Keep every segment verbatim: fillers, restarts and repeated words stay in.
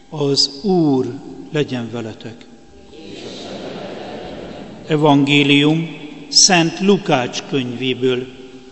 Az Úr legyen veletek. Evangélium Szent Lukács könyvéből.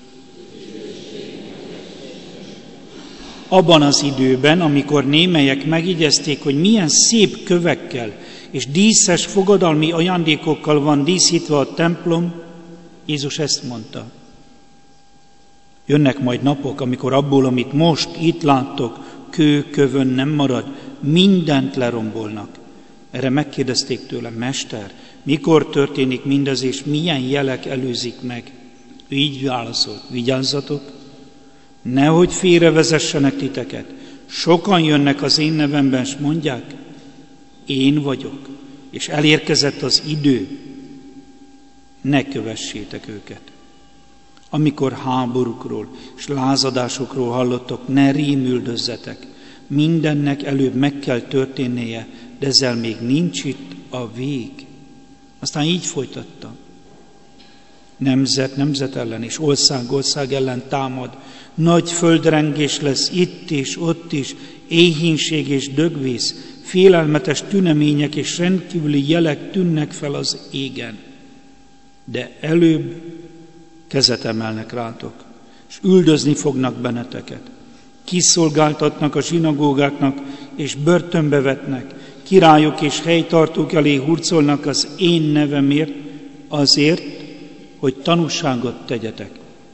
Abban az időben, amikor némelyek megigyezték, hogy milyen szép kövekkel és díszes fogadalmi ajándékokkal van díszítve a templom, Jézus ezt mondta: jönnek majd napok, amikor abból, amit most itt láttok, kő kövön nem marad, mindent lerombolnak. Erre megkérdezték tőle: Mester, mikor történik mindez, és milyen jelek előzik meg? Ő így válaszolt: vigyázzatok, nehogy félrevezessenek titeket. Sokan jönnek az én nevemben, és mondják: én vagyok, és elérkezett az idő. Ne kövessétek őket. Amikor háborúkról és lázadásokról hallottok, ne rémüldözzetek. Mindennek előbb meg kell történnie, de ezzel még nincs itt a vég. Aztán így folytatta: nemzet nemzet ellen és ország ország ellen támad, nagy földrengés lesz itt és ott is, éhínség és dögvész, félelmetes tünemények és rendkívüli jelek tűnnek fel az égen. De előbb kezet emelnek rátok, és üldözni fognak benneteket. Kiszolgáltatnak a zsinagógáknak, és börtönbe vetnek. Királyok és helytartók elé hurcolnak az én nevemért, azért, hogy tanúságot tegyetek.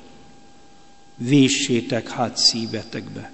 Véssétek hát szívetekbe.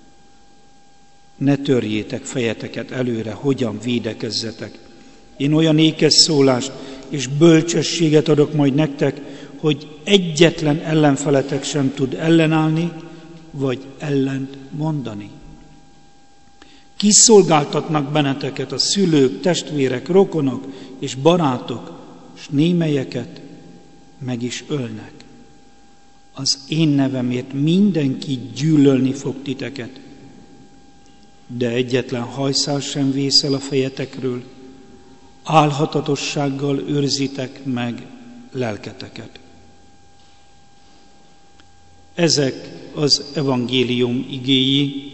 Ne törjétek fejeteket előre, hogyan védekezzetek. Én olyan ékes szólást és bölcsességet adok majd nektek, hogy egyetlen ellenfeletek sem tud ellenállni, vagy ellent mondani. Kiszolgáltatnak benneteket a szülők, testvérek, rokonok és barátok, és némelyeket meg is ölnek. Az én nevemért mindenki gyűlölni fog titeket, de egyetlen hajszál sem vészel a fejetekről, álhatatossággal őrzitek meg lelketeket. Ezek az evangélium igéi.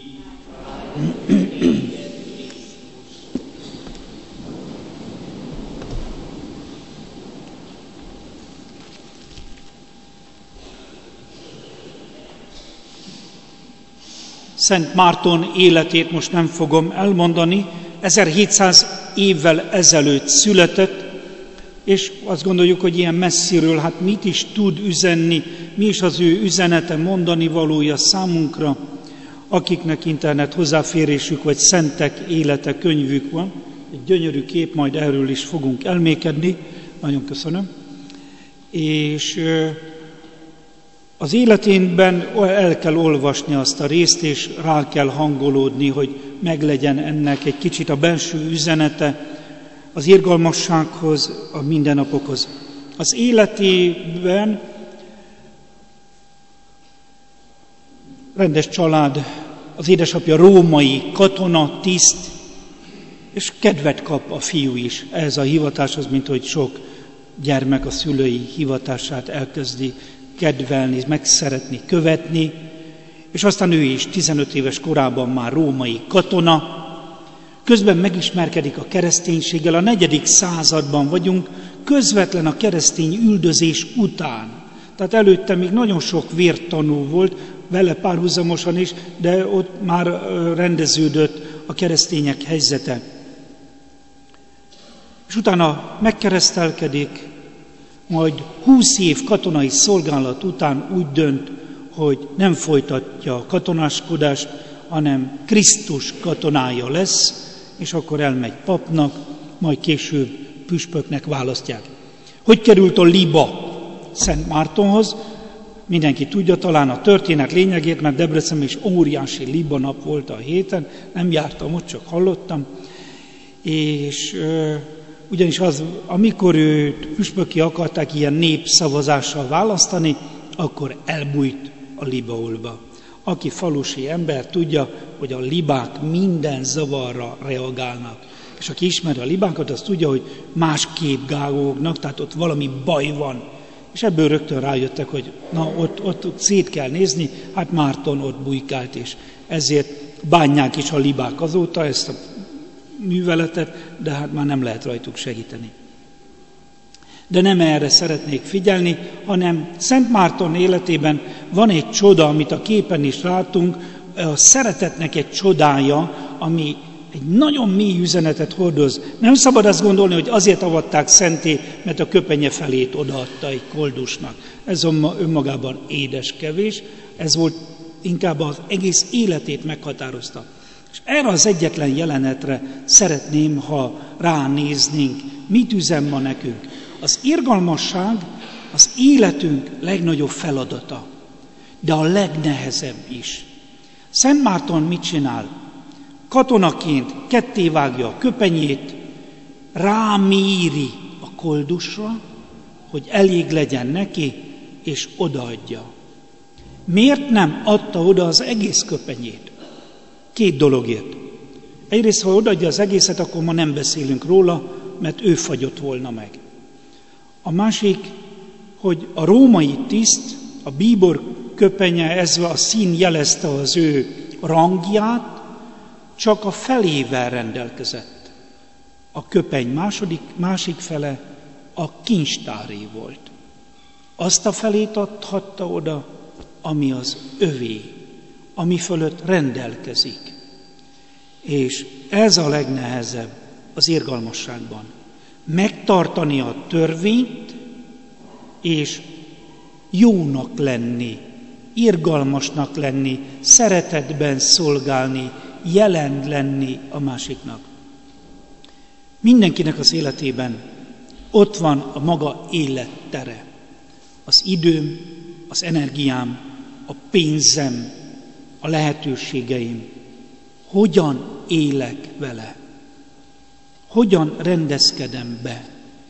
Szent Márton életét most nem fogom elmondani, ezerhétszáz évvel ezelőtt született, és azt gondoljuk, hogy ilyen messziről, hát mit is tud üzenni, mi is az ő üzenete, mondani valója számunkra, akiknek internet hozzáférésük, vagy szentek élete könyvük van. Egy gyönyörű kép, majd erről is fogunk elmékedni. Nagyon köszönöm. És az életénben el kell olvasni azt a részt, és rá kell hangolódni, hogy meglegyen ennek egy kicsit a belső üzenete az irgalmassághoz, a mindennapokhoz. Az életében rendes család, az édesapja római katona, tiszt, és kedvet kap a fiú is ehhez a hivatáshoz, mint hogy sok gyermek a szülői hivatását elkezdi kedvelni, megszeretni, követni, és aztán ő is tizenöt éves korában már római katona, közben megismerkedik a kereszténységgel, a negyedik században vagyunk, közvetlen a keresztény üldözés után. Tehát előtte még nagyon sok vértanú volt, vele párhuzamosan is, de ott már rendeződött a keresztények helyzete. És utána megkeresztelkedik, majd húsz év katonai szolgálat után úgy dönt, hogy nem folytatja a katonáskodást, hanem Krisztus katonája lesz, és akkor elmegy papnak, majd később püspöknek választják. Hogy került a liba Szent Mártonhoz? Mindenki tudja talán a történet lényegét, mert Debrecenben is óriási liba nap volt a héten, nem jártam ott, csak hallottam. És ö, ugyanis az, amikor őt püspökké akarták ilyen népszavazással választani, akkor elbújt a libaolba. Aki falusi ember tudja, hogy a libák minden zavarra reagálnak. És aki ismeri a libákat, az tudja, hogy másképp gágógnak, tehát ott valami baj van. És ebből rögtön rájöttek, hogy na, ott, ott szét kell nézni, hát Márton ott bujkált, és ezért bánják is a libák azóta ezt a műveletet, de hát már nem lehet rajtuk segíteni. De nem erre szeretnék figyelni, hanem Szent Márton életében van egy csoda, amit a képen is látunk, a szeretetnek egy csodája, ami egy nagyon mély üzenetet hordoz. Nem szabad azt gondolni, hogy azért avatták szenté, mert a köpenye felét odaadta egy koldusnak. Ez önmagában édes kevés, ez volt inkább az egész életét meghatározta. És erre az egyetlen jelenetre szeretném, ha ránéznénk, mit üzen ma nekünk. Az irgalmasság az életünk legnagyobb feladata, de a legnehezebb is. Szent Márton mit csinál? Katonaként kettévágja a köpenyét, ráméri a koldusra, hogy elég legyen neki, és odaadja. Miért nem adta oda az egész köpenyét? Két dologért. Egyrészt, ha odaadja az egészet, akkor ma nem beszélünk róla, mert ő fagyott volna meg. A másik, hogy a római tiszt, a bíbor köpenye, ez a szín jelezte az ő rangját, csak a felével rendelkezett. A köpeny második, másik fele a kincstáré volt. Azt a felét adhatta oda, ami az övé, ami fölött rendelkezik. És ez a legnehezebb az irgalmasságban. Megtartani a törvényt, és jónak lenni, irgalmasnak lenni, szeretetben szolgálni, jelen lenni a másiknak. Mindenkinek az életében ott van a maga élettere. Az időm, az energiám, a pénzem, a lehetőségeim. Hogyan élek vele? Hogyan rendezkedem be?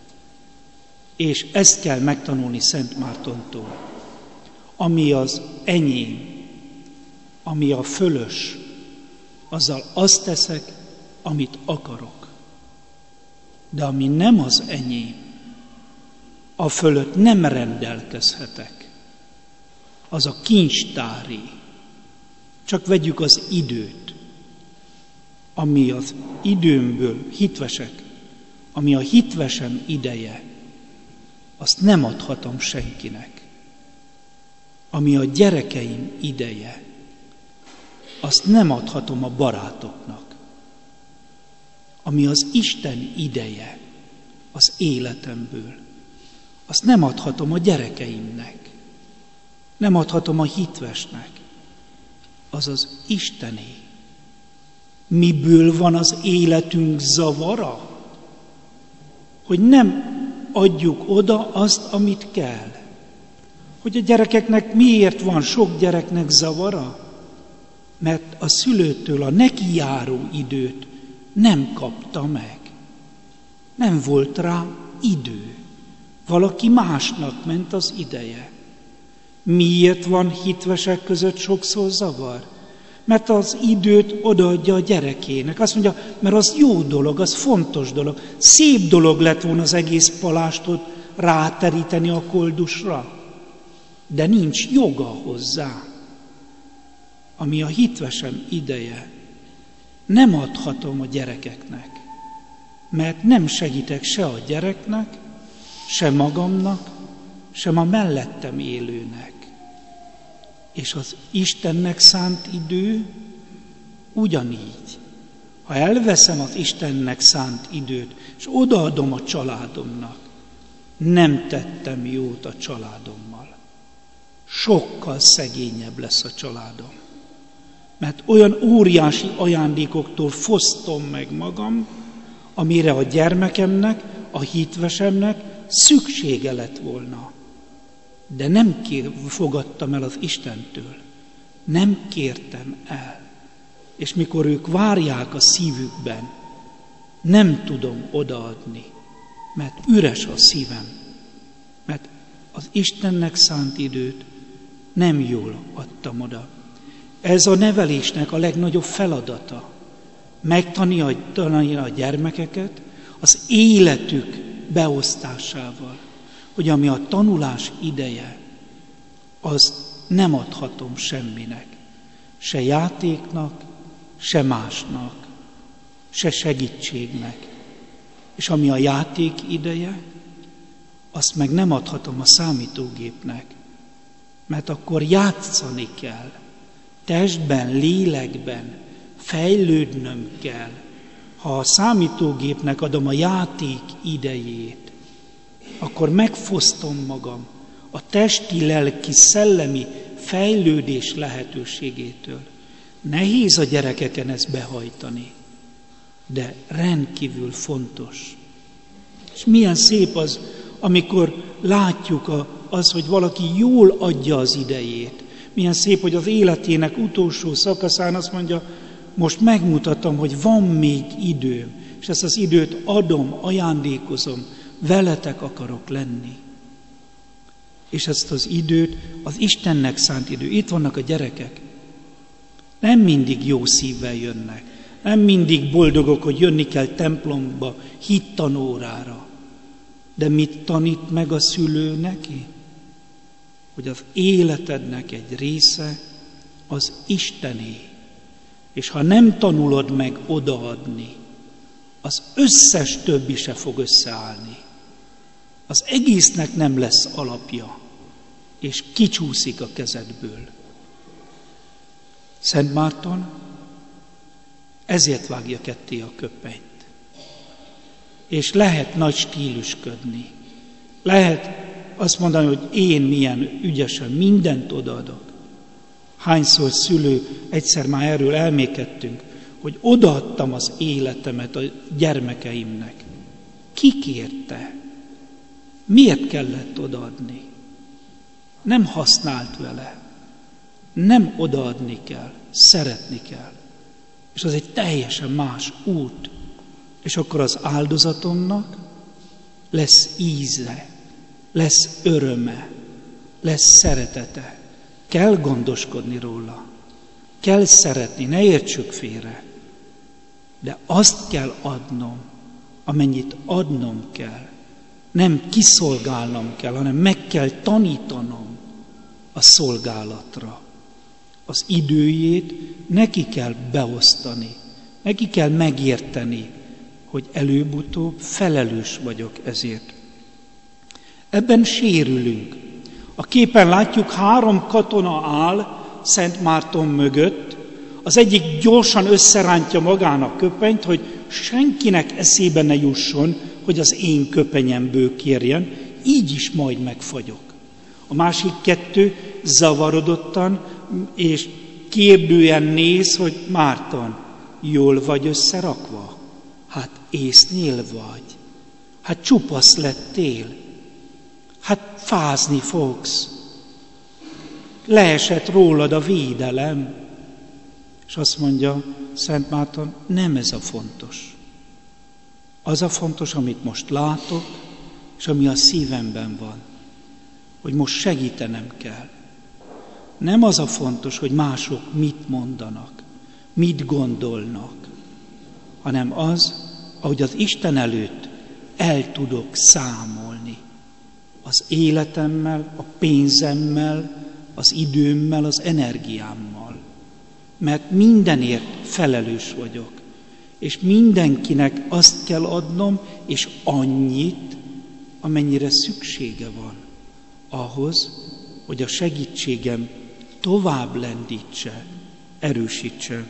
És ezt kell megtanulni Szent Mártontól. Ami az enyém, ami a fölös, azzal azt teszek, amit akarok. De ami nem az enyém, a fölött nem rendelkezhetek. Az a kincstári. Csak vegyük az időt, ami az időmből hitvesek, ami a hitvesem ideje, azt nem adhatom senkinek. Ami a gyerekeim ideje, azt nem adhatom a barátoknak. Ami az Isten ideje az életemből, azt nem adhatom a gyerekeimnek. Nem adhatom a hitvesnek. Az az Istené. Miből van az életünk zavara? Hogy nem adjuk oda azt, amit kell. Hogy a gyerekeknek miért van sok gyereknek zavara? Mert a szülőtől a neki járó időt nem kapta meg. Nem volt rá idő. Valaki másnak ment az ideje. Miért van hitvesek között sokszor zavar? Mert az időt odaadja a gyerekének. Azt mondja, mert az jó dolog, az fontos dolog. Szép dolog lett volna az egész palástot ráteríteni a koldusra. De nincs joga hozzá. Ami a hitvesem ideje, nem adhatom a gyerekeknek. Mert nem segítek se a gyereknek, se magamnak, sem a mellettem élőnek. És az Istennek szánt idő ugyanígy. Ha elveszem az Istennek szánt időt, és odaadom a családomnak, nem tettem jót a családommal. Sokkal szegényebb lesz a családom. Mert olyan óriási ajándékoktól fosztom meg magam, amire a gyermekemnek, a hitvesemnek szüksége lett volna. De nem kér, fogadtam el az Istentől. Nem kértem el. És mikor ők várják a szívükben, nem tudom odaadni, mert üres a szívem. Mert az Istennek szánt időt nem jól adtam oda. Ez a nevelésnek a legnagyobb feladata. Megtanítani a gyermekeket az életük beosztásával, hogy ami a tanulás ideje, azt nem adhatom semminek, se játéknak, se másnak, se segítségnek. És ami a játék ideje, azt meg nem adhatom a számítógépnek, mert akkor játszani kell, testben, lélekben, fejlődnöm kell. Ha a számítógépnek adom a játék idejét, akkor megfosztom magam a testi, lelki, szellemi fejlődés lehetőségétől. Nehéz a gyerekeken ezt behajtani, de rendkívül fontos. És milyen szép az, amikor látjuk az, hogy valaki jól adja az idejét. Milyen szép, hogy az életének utolsó szakaszán azt mondja, most megmutatom, hogy van még időm, és ezt az időt adom, ajándékozom, veletek akarok lenni. És ezt az időt, az Istennek szánt idő. Itt vannak a gyerekek. Nem mindig jó szívvel jönnek. Nem mindig boldogok, hogy jönni kell templomba, hittanórára. De mit tanít meg a szülő neki? Hogy az életednek egy része az Istené. És ha nem tanulod meg odaadni, az összes többi se fog összeállni. Az egésznek nem lesz alapja, és kicsúszik a kezedből. Szent Márton ezért vágja ketté a köpenyt. És lehet nagy stílusködni. Lehet azt mondani, hogy én milyen ügyesen mindent odaadok. Hányszor szülő, egyszer már erről elmékedtünk, hogy odaadtam az életemet a gyermekeimnek. Ki kérte? Miért kellett odaadni? Nem használt vele. Nem odaadni kell, szeretni kell. És az egy teljesen más út. És akkor az áldozatomnak lesz íze, lesz öröme, lesz szeretete. Kell gondoskodni róla. Kell szeretni, ne értsük félre. De azt kell adnom, amennyit adnom kell. Nem kiszolgálnom kell, hanem meg kell tanítanom a szolgálatra. Az időjét neki kell beosztani, neki kell megérteni, hogy előbb-utóbb felelős vagyok ezért. Ebben sérülünk. A képen látjuk, három katona áll Szent Márton mögött, az egyik gyorsan összerántja magának köpenyt, hogy senkinek eszébe ne jusson, hogy az én köpenyemből kérjen, így is majd megfagyok. A másik kettő zavarodottan és kérdően néz, hogy Márton, jól vagy összerakva? Hát észnél vagy. Hát csupasz lettél. Hát fázni fogsz. Leesett rólad a védelem. És azt mondja Szent Márton, nem ez a fontos. Az a fontos, amit most látok, és ami a szívemben van, hogy most segítenem kell. Nem az a fontos, hogy mások mit mondanak, mit gondolnak, hanem az, ahogy az Isten előtt el tudok számolni. Az életemmel, a pénzemmel, az időmmel, az energiámmal. Mert mindenért felelős vagyok. És mindenkinek azt kell adnom, és annyit, amennyire szüksége van ahhoz, hogy a segítségem tovább lendítse, erősítse.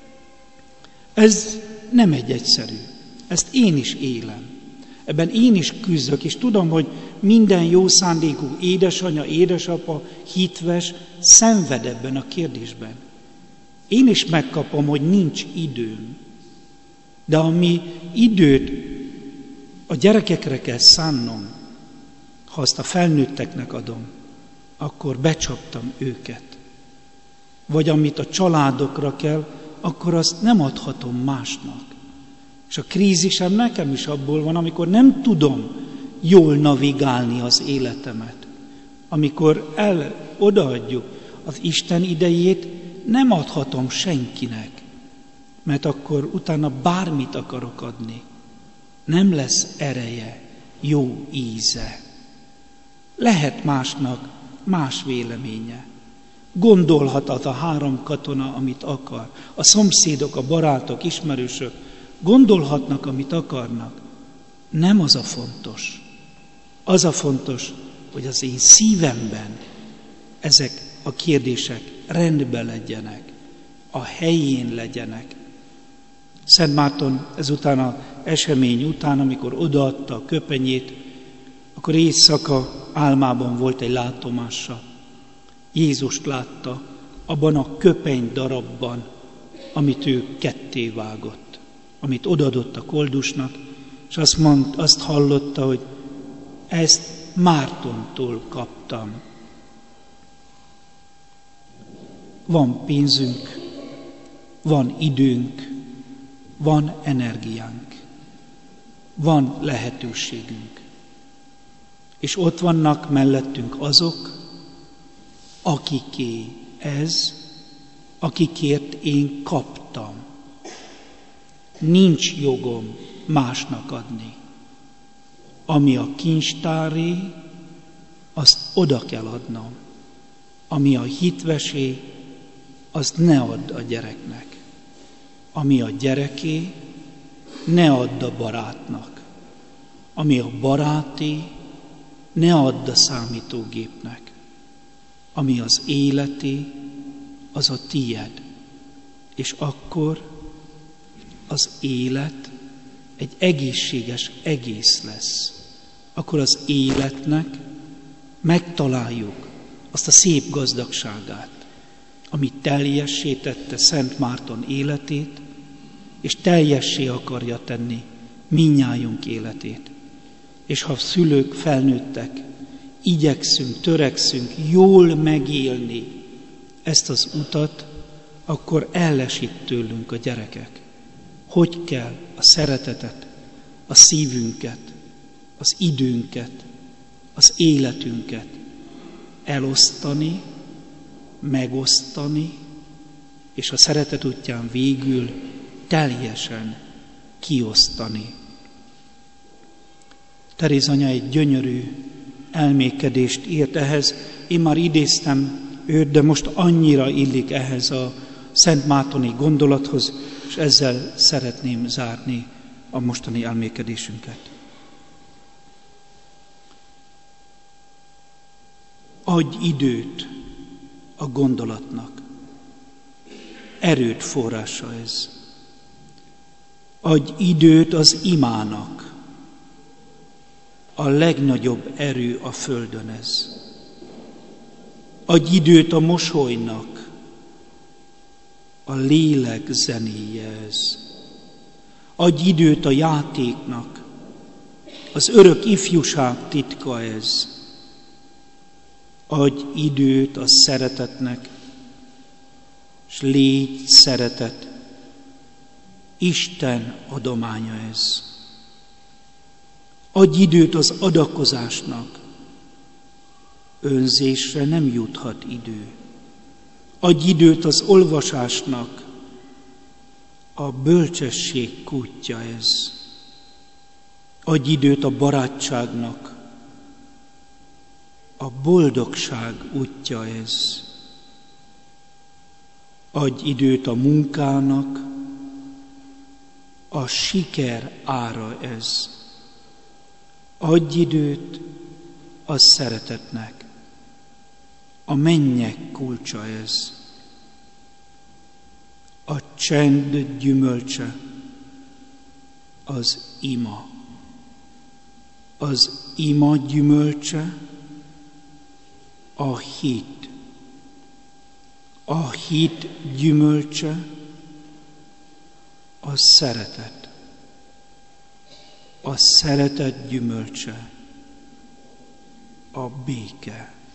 Ez nem egy egyszerű. Ezt én is élem. Ebben én is küzdök, és tudom, hogy minden jó szándékú édesanya, édesapa, hitves szenved ebben a kérdésben. Én is megkapom, hogy nincs időm. De ami időt a gyerekekre kell szánnom, ha azt a felnőtteknek adom, akkor becsaptam őket. Vagy amit a családokra kell, akkor azt nem adhatom másnak. És a krízisem nekem is abból van, amikor nem tudom jól navigálni az életemet. Amikor el, odaadjuk az Isten idejét, nem adhatom senkinek, mert akkor utána bármit akarok adni. Nem lesz ereje, jó íze. Lehet másnak más véleménye. Gondolhat az a három katona, amit akar. A szomszédok, a barátok, ismerősök Gondolhatnak, amit akarnak. Nem az a fontos. Az a fontos, hogy az én szívemben ezek a kérdések rendben legyenek, a helyén legyenek. Szent Márton ezután az esemény után, amikor odaadta a köpenyét, akkor éjszaka álmában volt egy látomása. Jézust látta abban a köpeny darabban, amit ő ketté vágott, amit odaadott a koldusnak, és azt, mond, azt hallotta, hogy ezt Mártontól kaptam. Van pénzünk, van időnk, van energiánk, van lehetőségünk. És ott vannak mellettünk azok, akiké ez, akikért én kaptam. Nincs jogom másnak adni. Ami a kincstáré, azt oda kell adnom. Ami a hitvesé, azt ne add a gyereknek. Ami a gyereké, ne add a barátnak. Ami a baráté, ne add a számítógépnek. Ami az életé, az a tied. És akkor az élet egy egészséges egész lesz. Akkor az életnek megtaláljuk azt a szép gazdagságát, ami teljessé tette Szent Márton életét, és teljessé akarja tenni mindnyájunk életét. És ha szülők felnőttek, igyekszünk, törekszünk jól megélni ezt az utat, akkor ellesít tőlünk a gyerekek. Hogy kell a szeretetet, a szívünket, az időnket, az életünket elosztani, megosztani, és a szeretet útján végül teljesen kiosztani. Teréz anya egy gyönyörű elmékedést írt ehhez. Én már idéztem őt, de most annyira illik ehhez a Szent Mártoni gondolathoz, és ezzel szeretném zárni a mostani elmékedésünket. Adj időt a gondolatnak. Erőt forrása ez. Adj időt az imának. A legnagyobb erő a földön ez. Adj időt a mosolynak. A lélek zenéje ez. Adj időt a játéknak. Az örök ifjúság titka ez. Adj időt a szeretetnek, és légy szeretet. Isten adománya ez. Adj időt az adakozásnak. Önzésre nem juthat idő. Adj időt az olvasásnak. A bölcsesség kútja ez. Adj időt a barátságnak. A boldogság útja ez. Adj időt a munkának. A siker ára ez. Adj időt a szeretetnek. A mennyek kulcsa ez. A csend gyümölcse az ima. Az ima gyümölcse a hit. A hit gyümölcse a szeretet. A szeretet gyümölcse a béke.